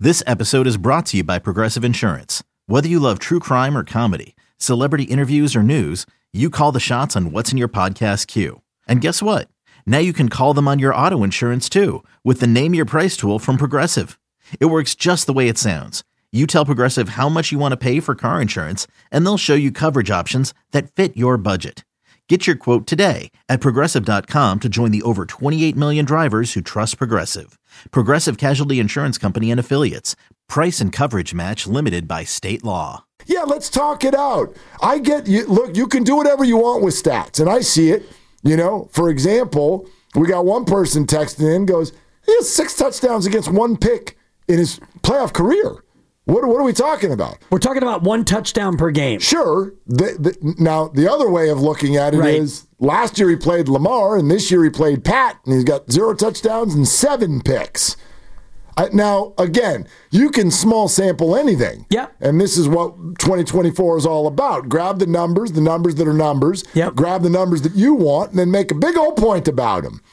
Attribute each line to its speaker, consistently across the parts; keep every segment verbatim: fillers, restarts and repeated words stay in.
Speaker 1: This episode is brought to you by Progressive Insurance. Whether you love true crime or comedy, celebrity interviews or news, you call the shots on what's in your podcast queue. And guess what? Now you can call them on your auto insurance too with the Name Your Price tool from Progressive. It works just the way it sounds. You tell Progressive how much you want to pay for car insurance, and they'll show you coverage options that fit your budget. Get your quote today at Progressive dot com to join the over twenty-eight million drivers who trust Progressive. Progressive Casualty Insurance Company and Affiliates. Price and coverage match limited by state law.
Speaker 2: Yeah, let's talk it out. I get you. Look, you can do whatever you want with stats, and I see it. You know, for example, we got one person texting in, goes, he has six touchdowns against one pick in his playoff career. What, what are we talking about?
Speaker 3: We're talking about one touchdown per game.
Speaker 2: Sure. The, the, now, the other way of looking at it
Speaker 3: right.
Speaker 2: is last year he played Lamar, and this year he played Pat, and he's got zero touchdowns and seven picks. I, now, again, you can small sample anything.
Speaker 3: Yeah.
Speaker 2: And this is what twenty twenty-four is all about. Grab the numbers, the numbers that are numbers.
Speaker 3: Yep.
Speaker 2: Grab the numbers that you want, and then make a big old point about them.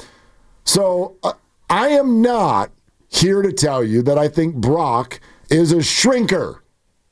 Speaker 2: So uh, I am not here to tell you that I think Brock is a shrinker.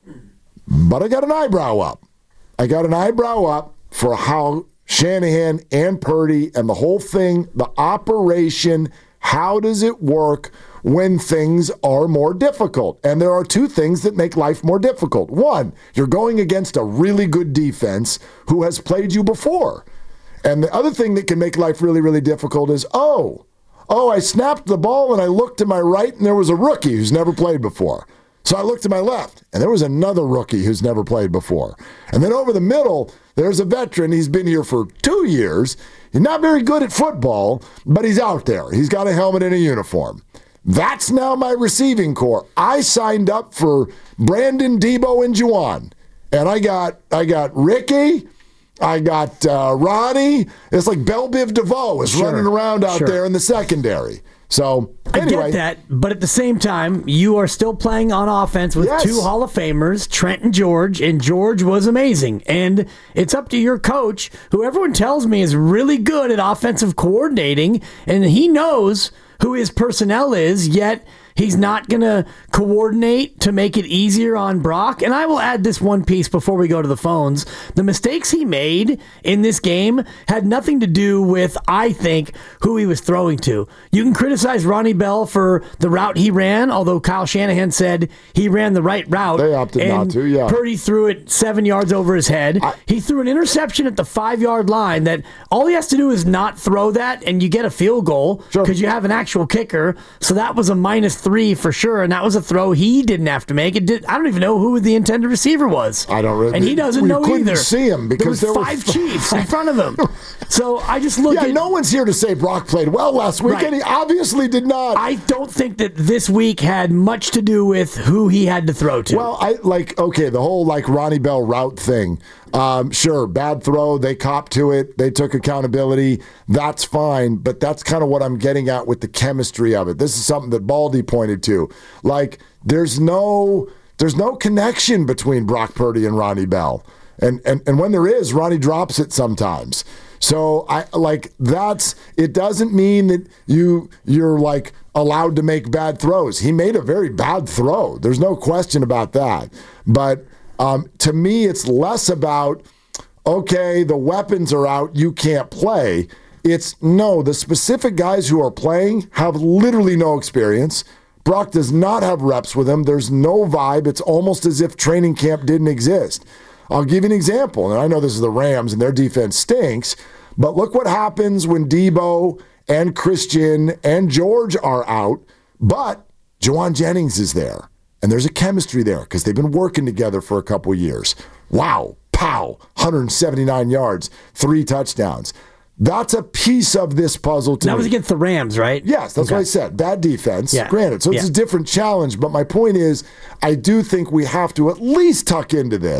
Speaker 2: But I got an eyebrow up. I got an eyebrow up for how Shanahan and Purdy and the whole thing, the operation, how does it work when things are more difficult? And there are two things that make life more difficult. One, you're going against a really good defense who has played you before. And the other thing that can make life really, really difficult is, oh, oh, I snapped the ball and I looked to my right and there was a rookie who's never played before. So I looked to my left, and there was another rookie who's never played before. And then over the middle, there's a veteran. He's been here for two years. He's not very good at football, but he's out there. He's got a helmet and a uniform. That's now my receiving core. I signed up for Brandon, Debo, and Juwan. And I got I got Ricky, I got uh, Ronnie. It's like Belle Biv DeVoe is
Speaker 3: sure.
Speaker 2: running around out
Speaker 3: sure.
Speaker 2: there in the secondary. So, anyway.
Speaker 3: I get that, but at the same time, you are still playing on offense with
Speaker 2: yes.
Speaker 3: two Hall of Famers, Trent and George, and George was amazing. And it's up to your coach, who everyone tells me is really good at offensive coordinating, and he knows who his personnel is, yet he's not going to coordinate to make it easier on Brock. And I will add this one piece before we go to the phones. The mistakes he made in this game had nothing to do with, I think, who he was throwing to. You can criticize Ronnie Bell for the route he ran, although Kyle Shanahan said he ran the right route.
Speaker 2: They opted
Speaker 3: and
Speaker 2: not to, yeah.
Speaker 3: Purdy threw it seven yards over his head. I, he threw an interception at the five-yard line that all he has to do is not throw that, and you get a field goal because sure. you have an actual kicker. So that was a minus three for sure, and that was a throw he didn't have to make. It did. I don't even know who the intended receiver was.
Speaker 2: I don't really.
Speaker 3: And he doesn't
Speaker 2: we
Speaker 3: know
Speaker 2: couldn't
Speaker 3: either.
Speaker 2: See him because
Speaker 3: there,
Speaker 2: there
Speaker 3: was five
Speaker 2: were
Speaker 3: Chiefs in front of him. So I just look
Speaker 2: yeah,
Speaker 3: at.
Speaker 2: no one's here to say Brock played well last week,
Speaker 3: right.
Speaker 2: and he obviously did not.
Speaker 3: I don't think that this week had much to do with who he had to throw to.
Speaker 2: Well, I like okay, the whole like Ronnie Bell route thing. Um, sure, bad throw. They copped to it. They took accountability. That's fine, but that's kind of what I'm getting at with the chemistry of it. This is something that Baldy pointed to. Like, there's no, there's no connection between Brock Purdy and Ronnie Bell, and and and when there is, Ronnie drops it sometimes. So I like that's. It doesn't mean that you you're like allowed to make bad throws. He made a very bad throw. There's no question about that, but. Um, to me, it's less about, okay, the weapons are out, you can't play. It's, no, the specific guys who are playing have literally no experience. Brock does not have reps with him. There's no vibe. It's almost as if training camp didn't exist. I'll give you an example, and I know this is the Rams, and their defense stinks, but look what happens when Debo and Christian and George are out, but Juwan Jennings is there. And there's a chemistry there because they've been working together for a couple years. Wow, pow, one hundred seventy-nine yards, three touchdowns. That's a piece of this puzzle to
Speaker 3: That
Speaker 2: me.
Speaker 3: was against the Rams, right?
Speaker 2: Yes, that's
Speaker 3: okay.
Speaker 2: what I said. Bad defense,
Speaker 3: yeah.
Speaker 2: granted. So it's
Speaker 3: yeah.
Speaker 2: a different challenge. But my point is, I do think we have to at least tuck into this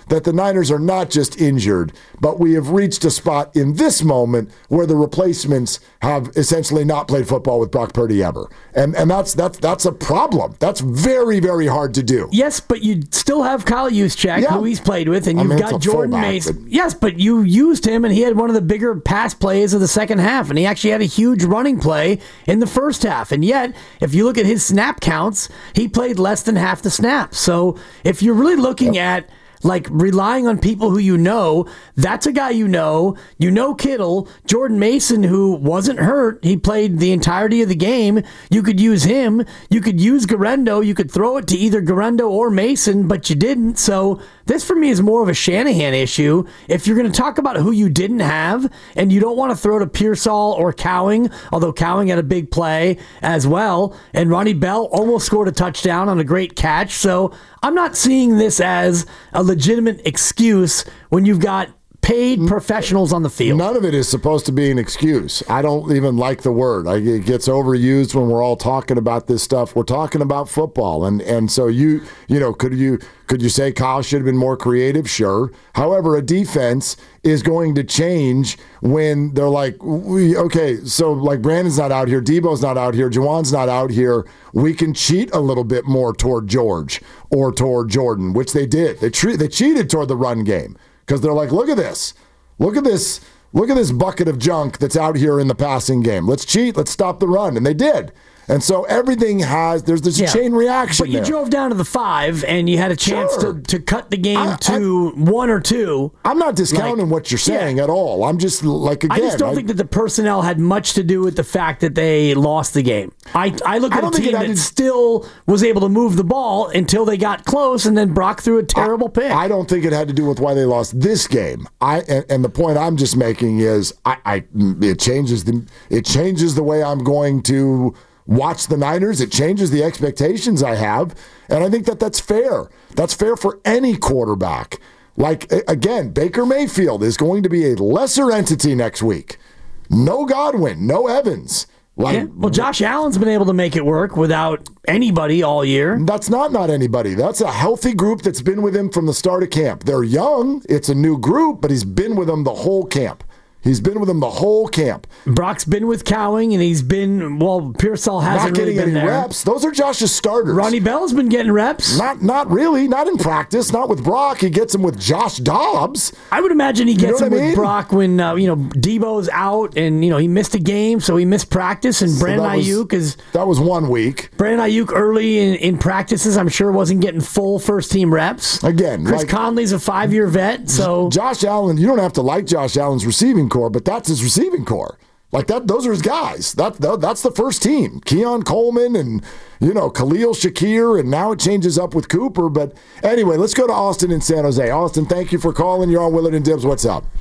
Speaker 2: that the Niners are not just injured, but we have reached a spot in this moment where the replacements have essentially not played football with Brock Purdy ever. And and that's that's that's a problem. That's very, very hard to do.
Speaker 3: Yes, but you still have Kyle Juszczyk,
Speaker 2: Yeah.
Speaker 3: who he's played with, and
Speaker 2: I
Speaker 3: you've
Speaker 2: mean,
Speaker 3: got
Speaker 2: it's a
Speaker 3: Jordan
Speaker 2: fullback,
Speaker 3: Mason.
Speaker 2: but-
Speaker 3: Yes, but you used him, and he had one of the bigger pass plays of the second half, and he actually had a huge running play in the first half. And yet, if you look at his snap counts, he played less than half the snaps. So if you're really looking at like relying on people who you know, that's a guy you know. You know Kittle. Jordan Mason, who wasn't hurt, he played the entirety of the game. You could use him. You could use Garendo. You could throw it to either Garendo or Mason, but you didn't. So this for me is more of a Shanahan issue. If you're going to talk about who you didn't have and you don't want to throw to Pearsall or Cowing, although Cowing had a big play as well, and Ronnie Bell almost scored a touchdown on a great catch. So I'm not seeing this as a legitimate excuse when you've got paid professionals on the field.
Speaker 2: None of it is supposed to be an excuse. I don't even like the word. I, it gets overused when we're all talking about this stuff. We're talking about football, and and so you you know could you could you say Kyle should have been more creative? Sure. However, a defense is going to change when they're like, we, okay, so like Brandon's not out here, Debo's not out here, Juwan's not out here. We can cheat a little bit more toward George or toward Jordan, which they did. They tre- they cheated toward the run game. Because they're like, look at this. Look at this. Look at this bucket of junk that's out here in the passing game. Let's cheat. Let's stop the run. And they did. And so everything has, there's this
Speaker 3: Yeah.
Speaker 2: chain reaction
Speaker 3: But you
Speaker 2: there.
Speaker 3: drove down to the five, and you had a chance
Speaker 2: Sure.
Speaker 3: to, to cut the game
Speaker 2: I-
Speaker 3: to one or two.
Speaker 2: I'm not discounting
Speaker 3: Like,
Speaker 2: what you're saying
Speaker 3: yeah.
Speaker 2: at all. I'm just like, again.
Speaker 3: I just don't
Speaker 2: I-
Speaker 3: think that the personnel had much to do with the fact that they lost the game. I, I look
Speaker 2: I
Speaker 3: at a
Speaker 2: don't think
Speaker 3: team
Speaker 2: it had
Speaker 3: that
Speaker 2: to-
Speaker 3: still was able to move the ball until they got close, and then Brock threw a terrible pick.
Speaker 2: I don't think it had to do with why they lost this game. I and, and the point I'm just making is I, I it changes the it changes the way I'm going to watch the Niners. It changes the expectations I have, and I think that that's fair. That's fair for any quarterback. Like a- again, Baker Mayfield is going to be a lesser entity next week. No Godwin, no Evans. Like,
Speaker 3: Yeah. Well, Josh Allen's been able to make it work without anybody all year.
Speaker 2: That's not not anybody. That's a healthy group that's been with him from the start of camp. They're young. It's a new group, but he's been with them the whole camp. He's been with them the whole camp.
Speaker 3: Brock's been with Cowing, and he's been, well, Pearsall hasn't
Speaker 2: Not getting
Speaker 3: really been
Speaker 2: any
Speaker 3: there.
Speaker 2: reps. Those are Josh's starters.
Speaker 3: Ronnie Bell's been getting reps.
Speaker 2: Not not really. Not in practice. Not with Brock. He gets them with Josh Dobbs.
Speaker 3: I would imagine he
Speaker 2: know
Speaker 3: gets
Speaker 2: what
Speaker 3: him
Speaker 2: I
Speaker 3: with
Speaker 2: mean?
Speaker 3: Brock when uh, you know Debo's out, and you know he missed a game, so he missed practice. And Brandon
Speaker 2: that was-
Speaker 3: Ayuk is
Speaker 2: That was one week.
Speaker 3: Brandon Ayuk early in, in practices. I'm sure wasn't getting full first team reps.
Speaker 2: Again,
Speaker 3: Chris
Speaker 2: like-
Speaker 3: Conley's a five year vet, so
Speaker 2: Josh Allen, you don't have to like Josh Allen's receiving core, but that's his receiving core. Like that, those are his guys. That, that that's the first team. Keon Coleman and you know Khalil Shakir, and now it changes up with Cooper. But anyway, let's go to Austin in San Jose. Austin, thank you for calling. You're on Willard and Dibs. What's up?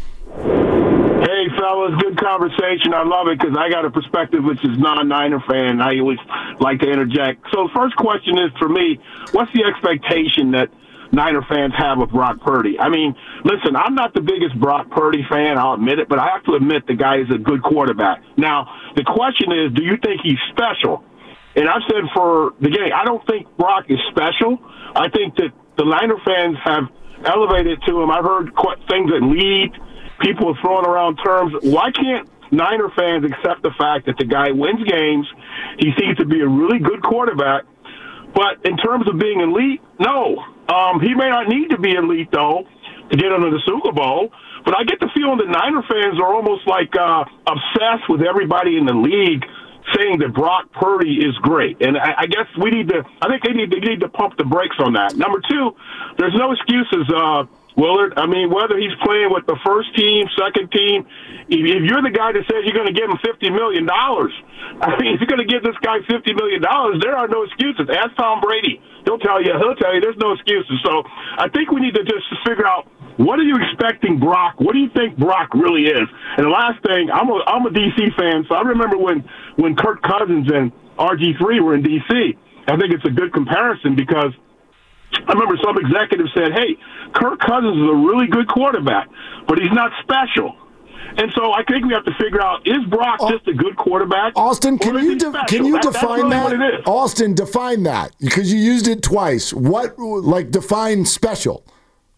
Speaker 4: Hey, fellas, good conversation. I love it because I got a perspective which is non-Niner fan. I always like to interject. So the first question is for me, what's the expectation that Niner fans have of Brock Purdy? I mean, listen, I'm not the biggest Brock Purdy fan, I'll admit it, but I have to admit the guy is a good quarterback. Now, the question is, do you think he's special? And I've said for the game, I don't think Brock is special. I think that the Niner fans have elevated to him. I've heard qu- things that lead. People are throwing around terms. Why can't Niner fans accept the fact that the guy wins games? He seems to be a really good quarterback. But in terms of being elite, no. Um, he may not need to be elite, though, to get into the Super Bowl. But I get the feeling that Niner fans are almost like uh, obsessed with everybody in the league saying that Brock Purdy is great. And I, I guess we need to – I think they need, they need to pump the brakes on that. Number two, there's no excuses, uh, Willard. I mean, whether he's playing with the first team, second team, if, if you're the guy that says you're going to give him fifty million dollars, I mean, if you're going to give this guy fifty million dollars, there are no excuses. Ask Tom Brady. He'll tell you. He'll tell you there's no excuses. So I think we need to just figure out, what are you expecting Brock? What do you think Brock really is? And the last thing, I'm a, I'm a D C fan, so I remember when, when Kirk Cousins and R G three were in D C. I think it's a good comparison because I remember some executive said, hey, Kirk Cousins is a really good quarterback, but he's not special. And so I think we have to figure out, is Brock just a good quarterback?
Speaker 2: Austin, can
Speaker 4: or is
Speaker 2: you
Speaker 4: he
Speaker 2: de-
Speaker 4: special?
Speaker 2: can you
Speaker 4: That- that's
Speaker 2: define
Speaker 4: really
Speaker 2: that?
Speaker 4: what it is.
Speaker 2: Austin, define that because you used it twice. What like define special?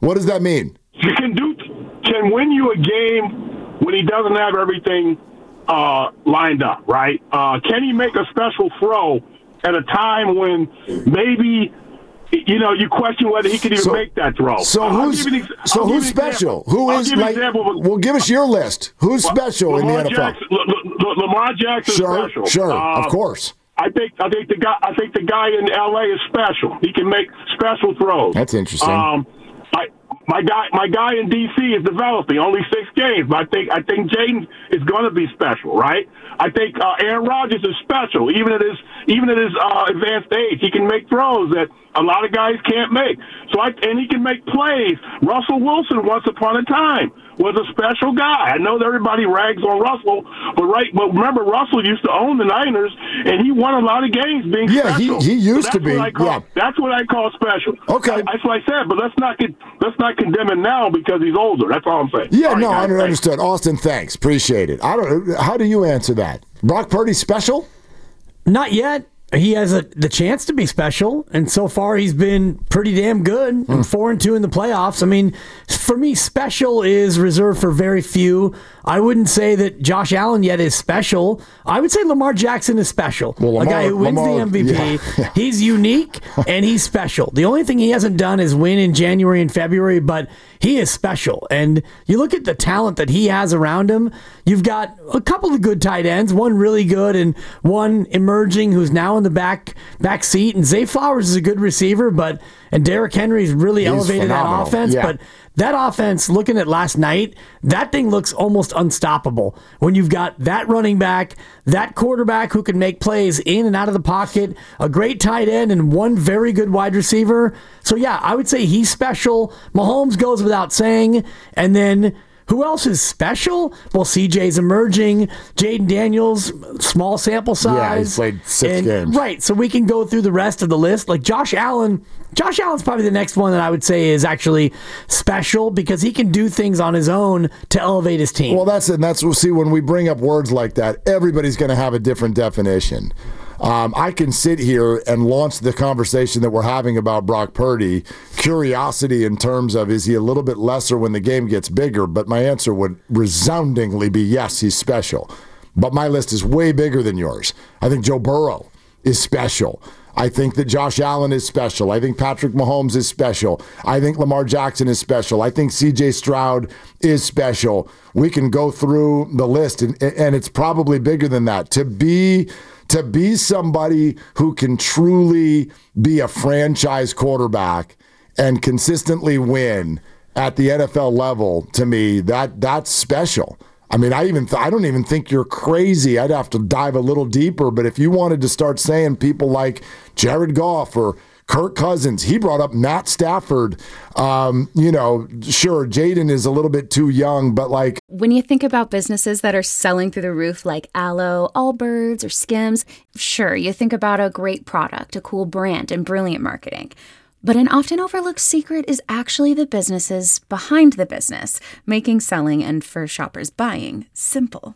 Speaker 2: What does that mean?
Speaker 4: You can do can win you a game when he doesn't have everything uh, lined up, right? Uh, can he make a special throw at a time when maybe, you know, you question whether he can even
Speaker 2: so,
Speaker 4: make that throw?
Speaker 2: So
Speaker 4: uh,
Speaker 2: who's
Speaker 4: ex-
Speaker 2: so who's special? Who
Speaker 4: I'll
Speaker 2: is
Speaker 4: give
Speaker 2: like? Well, give us your list. Who's special
Speaker 4: Lamar
Speaker 2: in the N F L?
Speaker 4: Jackson, L- L- L- Lamar Jackson
Speaker 2: sure,
Speaker 4: special.
Speaker 2: Sure,
Speaker 4: uh,
Speaker 2: of course.
Speaker 4: I think I think the guy I think the guy in L A is special. He can make special throws.
Speaker 2: That's interesting.
Speaker 4: Um, I, my guy my guy in D C is developing only six games, but I think I think Jaden is going to be special, right? I think uh, Aaron Rodgers is special, even at his even at his uh, advanced age. He can make throws that a lot of guys can't make. So I and he can make plays. Russell Wilson, once upon a time, was a special guy. I know that everybody rags on Russell, but right, but remember Russell used to own the Niners, and he won a lot of games being
Speaker 2: yeah,
Speaker 4: special.
Speaker 2: he he used
Speaker 4: so
Speaker 2: to be.
Speaker 4: Call,
Speaker 2: yeah,
Speaker 4: that's what I call special.
Speaker 2: Okay,
Speaker 4: that's what I said. But let's not get let's not condemn him now because he's older. That's all I'm saying.
Speaker 2: Yeah,
Speaker 4: all
Speaker 2: no,
Speaker 4: right, guys,
Speaker 2: I understood. Austin, thanks, appreciate it. I don't. How do you answer that? Brock Purdy special?
Speaker 3: Not yet. He has a, the chance to be special, and so far he's been pretty damn good. And mm. four and two in the playoffs. I mean, for me, special is reserved for very few. I wouldn't say that Josh Allen yet is special. I would say Lamar Jackson is special.
Speaker 2: Well, Lamar,
Speaker 3: a guy who wins
Speaker 2: Lamar,
Speaker 3: the M V P.
Speaker 2: Yeah, yeah.
Speaker 3: He's unique and he's special. The only thing he hasn't done is win in January and February, but he is special. And you look at the talent that he has around him. You've got a couple of good tight ends, one really good and one emerging who's now in the back back seat. And Zay Flowers is a good receiver, but and Derrick Henry's really He's elevated phenomenal. that offense.
Speaker 2: Yeah.
Speaker 3: But that offense, looking at last night, that thing looks almost unstoppable. When you've got that running back, that quarterback who can make plays in and out of the pocket, a great tight end, and one very good wide receiver. So, yeah, I would say he's special. Mahomes goes without saying. And then who else is special? Well, C J's emerging. Jaden Daniels, small sample size.
Speaker 2: Yeah, he's played six
Speaker 3: and,
Speaker 2: games.
Speaker 3: Right, so we can go through the rest of the list. Like Josh Allen, Josh Allen's probably the next one that I would say is actually special because he can do things on his own to elevate his team.
Speaker 2: Well, that's it. And that's, we'll see, when we bring up words like that, everybody's going to have a different definition. Um, I can sit here and launch the conversation that we're having about Brock Purdy, curiosity in terms of is he a little bit lesser when the game gets bigger, but my answer would resoundingly be yes, he's special. But my list is way bigger than yours. I think Joe Burrow is special. I think that Josh Allen is special. I think Patrick Mahomes is special. I think Lamar Jackson is special. I think C J Stroud is special. We can go through the list, and, and it's probably bigger than that. To be... To be somebody who can truly be a franchise quarterback and consistently win at the N F L level, to me, that that's special. I mean, I even th- I don't even think you're crazy. I'd have to dive a little deeper, but if you wanted to start saying people like Jared Goff or Kirk Cousins, he brought up Matt Stafford. Um, you know, sure, Jaden is a little bit too young, but like...
Speaker 5: When you think about businesses that are selling through the roof like Aloe, Allbirds, or Skims, sure, you think about a great product, a cool brand, and brilliant marketing. But an often overlooked secret is actually the businesses behind the business, making selling and, for shoppers, buying simple.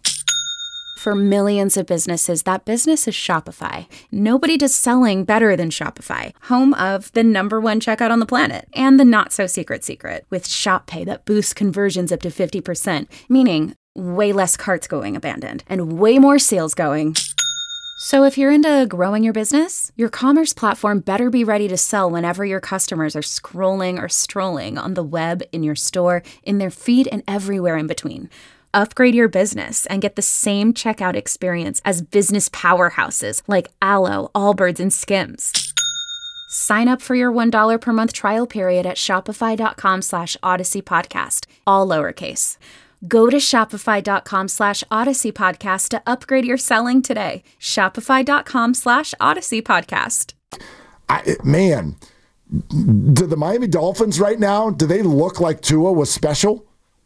Speaker 5: For millions of businesses, that business is Shopify. Nobody does selling better than Shopify, home of the number one checkout on the planet, and the not-so-secret secret, with Shop Pay that boosts conversions up to fifty percent, meaning way less carts going abandoned, and way more sales going. So if you're into growing your business, your commerce platform better be ready to sell whenever your customers are scrolling or strolling on the web, in your store, in their feed, and everywhere in between. Upgrade your business and get the same checkout experience as business powerhouses like Aloe, Allbirds, and Skims. Sign up for your one dollar per month trial period at shopify.com slash Odyssey Podcast, all lowercase. Go to shopify.com slash Odyssey Podcast to upgrade your selling today. Shopify.com slash Odyssey Podcast.
Speaker 2: I, man, do the Miami Dolphins right now, do they look like Tua was special?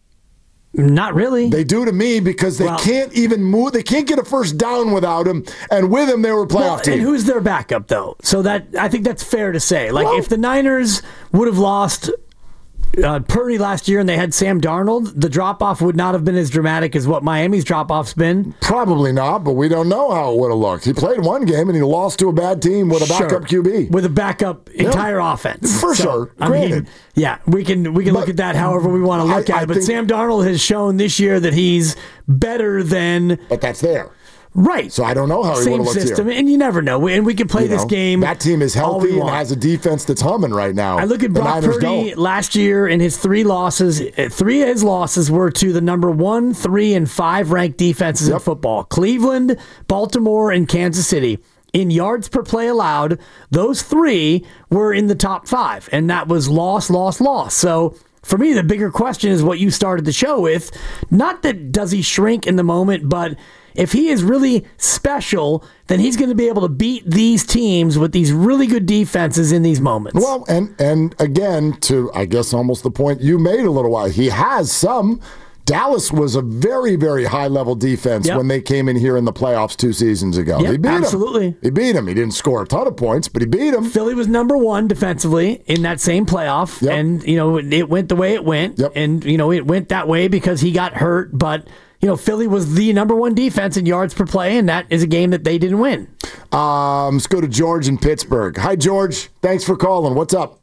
Speaker 3: Not really.
Speaker 2: They do to me because they well, can't even move. They can't get a first down without him. And with him, they were a playoff
Speaker 3: well,
Speaker 2: team.
Speaker 3: And who's their backup, though? So that I think that's fair to say. Like,
Speaker 2: well,
Speaker 3: if the Niners would have lost uh, Purdy last year and they had Sam Darnold, the drop-off would not have been as dramatic as what Miami's drop-off's been?
Speaker 2: Probably not, but we don't know how it would have looked. He played one game and he lost to a bad team with a backup
Speaker 3: Sure.
Speaker 2: Q B.
Speaker 3: With a backup entire
Speaker 2: Yep.
Speaker 3: offense.
Speaker 2: For
Speaker 3: So,
Speaker 2: sure.
Speaker 3: I
Speaker 2: Granted.
Speaker 3: mean, yeah, we can we can
Speaker 2: But
Speaker 3: look at that however we want to look
Speaker 2: I-
Speaker 3: at
Speaker 2: I
Speaker 3: it. But
Speaker 2: think-
Speaker 3: Sam Darnold has shown this year that he's better than
Speaker 2: But that's there.
Speaker 3: right.
Speaker 2: So I don't know how he would
Speaker 3: Same
Speaker 2: have looked
Speaker 3: system,
Speaker 2: here.
Speaker 3: and you never know. And we can play
Speaker 2: You
Speaker 3: this
Speaker 2: know,
Speaker 3: game.
Speaker 2: That team is
Speaker 3: all we
Speaker 2: healthy and
Speaker 3: want.
Speaker 2: has a defense that's humming right now.
Speaker 3: I look at
Speaker 2: The
Speaker 3: Brock
Speaker 2: Niners
Speaker 3: Purdy
Speaker 2: don't.
Speaker 3: last year and his three losses. uh, Three of his losses were to the number one, three, and five ranked defenses in
Speaker 2: Yep.
Speaker 3: football: Cleveland, Baltimore, and Kansas City. In yards per play allowed, those three were in the top five, and that was loss, loss, loss. So for me, the bigger question is what you started the show with. Not that does he shrink in the moment, but if he is really special, then he's going to be able to beat these teams with these really good defenses in these moments.
Speaker 2: Well, and and again, to I guess almost the point you made a little while, he has some. Dallas was a very, very high level defense
Speaker 3: Yep.
Speaker 2: when they came in here in the playoffs two seasons ago.
Speaker 3: Yep,
Speaker 2: he beat
Speaker 3: absolutely.
Speaker 2: him. He beat him. He didn't score a ton of points, but he beat him.
Speaker 3: Philly was number one defensively in that same playoff,
Speaker 2: Yep.
Speaker 3: and you know it went the way it went,
Speaker 2: Yep.
Speaker 3: and you know it went that way because he got hurt. But you know Philly was the number one defense in yards per play, and that is a game that they didn't win.
Speaker 2: Um, let's go to George in Pittsburgh. Hi, George. Thanks for calling. What's up?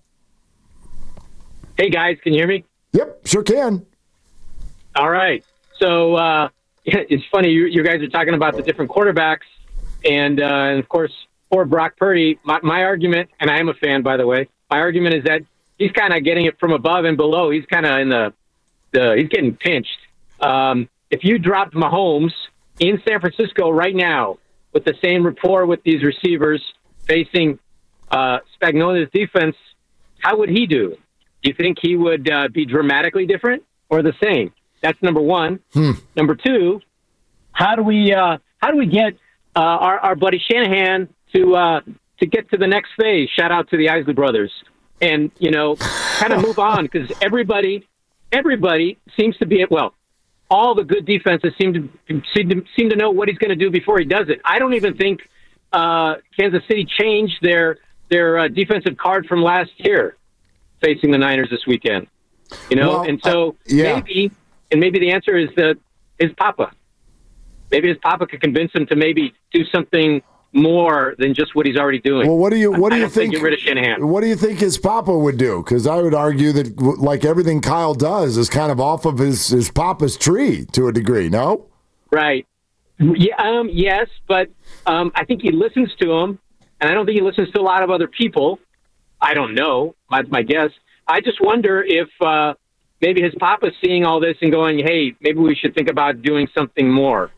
Speaker 6: Hey, guys, can you hear me?
Speaker 2: Yep, sure can.
Speaker 6: All right. So uh, it's funny, you, you guys are talking about the different quarterbacks, and, uh, and of course, poor Brock Purdy. My, my argument, and I am a fan, by the way, my argument is that he's kind of getting it from above and below. He's kind of in the, the, he's getting pinched. Um, if you dropped Mahomes in San Francisco right now with the same rapport with these receivers facing uh, Spagnola's defense, how would he do? Do you think he would uh, be dramatically different or the same? That's number one.
Speaker 2: Hmm.
Speaker 6: Number two, how do we uh, how do we get uh, our, our buddy Shanahan to uh, to get to the next phase? Shout out to the Isley brothers, and you know, kind of move on because everybody everybody seems to be well. All the good defenses seem to seem to seem to know what he's going to do before he does it. I don't even think uh, Kansas City changed their their uh, defensive card from last year, facing the Niners this weekend. You know,
Speaker 2: Well,
Speaker 6: and so
Speaker 2: uh, yeah.
Speaker 6: maybe. And maybe the answer is that his papa. Maybe his papa could convince him to maybe do something more than just what he's already doing.
Speaker 2: Well, what do you what
Speaker 6: I
Speaker 2: do you
Speaker 6: don't say
Speaker 2: think?
Speaker 6: Get rid of Shanahan.
Speaker 2: What do you think his papa would do? Because I would argue that w- like everything Kyle does is kind of off of his his papa's tree to a degree. No,
Speaker 6: Right. Yeah. Um. Yes, but um. I think he listens to him, and I don't think he listens to a lot of other people. I don't know. That's my guess. I just wonder if. Uh, Maybe his papa's seeing all this and going, hey, maybe we should think about doing something more.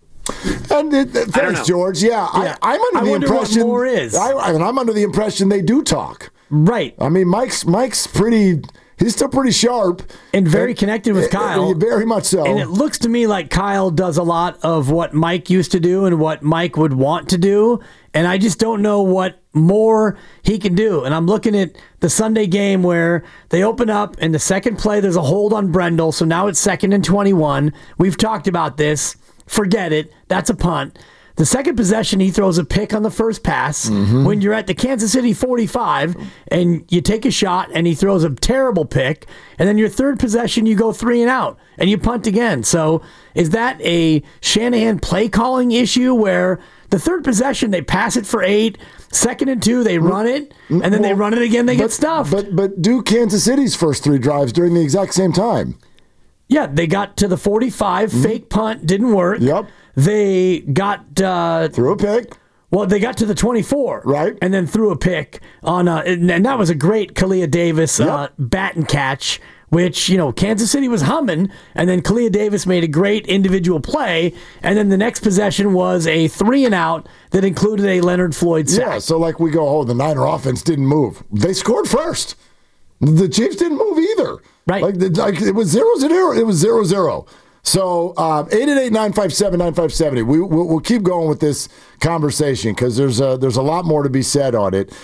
Speaker 2: and it, thanks, George. Yeah,
Speaker 3: Yeah.
Speaker 2: I, I'm under
Speaker 3: I
Speaker 2: the
Speaker 3: wonder what
Speaker 2: impression
Speaker 3: more is.
Speaker 2: I, I mean, I'm under the impression they do talk.
Speaker 3: Right.
Speaker 2: I mean, Mike's Mike's pretty. He's still pretty sharp
Speaker 3: And very connected with
Speaker 2: uh,
Speaker 3: Kyle.
Speaker 2: Very much so.
Speaker 3: And it looks to me like Kyle does a lot of what Mike used to do and what Mike would want to do. And I just don't know what more he can do. And I'm looking at the Sunday game where they open up and the second play, there's a hold on Brendel. So now it's second and twenty-one. We've talked about this. Forget it. That's a punt. The second possession, he throws a pick on the first pass.
Speaker 2: Mm-hmm.
Speaker 3: When you're at the Kansas City forty-five and you take a shot and he throws a terrible pick, and then your third possession, you go three and out and you punt again. So is that a Shanahan play calling issue where the third possession, they pass it for eight, second and two, they run it, and then they
Speaker 2: Well,
Speaker 3: run it again, they
Speaker 2: but,
Speaker 3: get stuffed?
Speaker 2: But but do Kansas City's first three drives during the exact same time?
Speaker 3: Yeah, they got to the forty-five, fake punt, didn't work.
Speaker 2: Yep.
Speaker 3: They got uh,
Speaker 2: Threw a pick.
Speaker 3: Well, they got to the twenty-four,
Speaker 2: Right.
Speaker 3: and then threw a pick on, uh, and, and that was a great Kalia Davis uh,
Speaker 2: Yep.
Speaker 3: bat and catch, which you know Kansas City was humming, and then Kalia Davis made a great individual play, and then the next possession was a three and out that included a Leonard Floyd sack.
Speaker 2: Yeah, so like we go, oh, the Niner offense didn't move. They scored first. The Chiefs didn't move either.
Speaker 3: Right.
Speaker 2: Like, the, like it was zero zero. It was zero zero. So uh, eight eight eight nine five seven nine five seven zero. We we'll, we'll keep going with this conversation because there's a, there's a lot more to be said on it.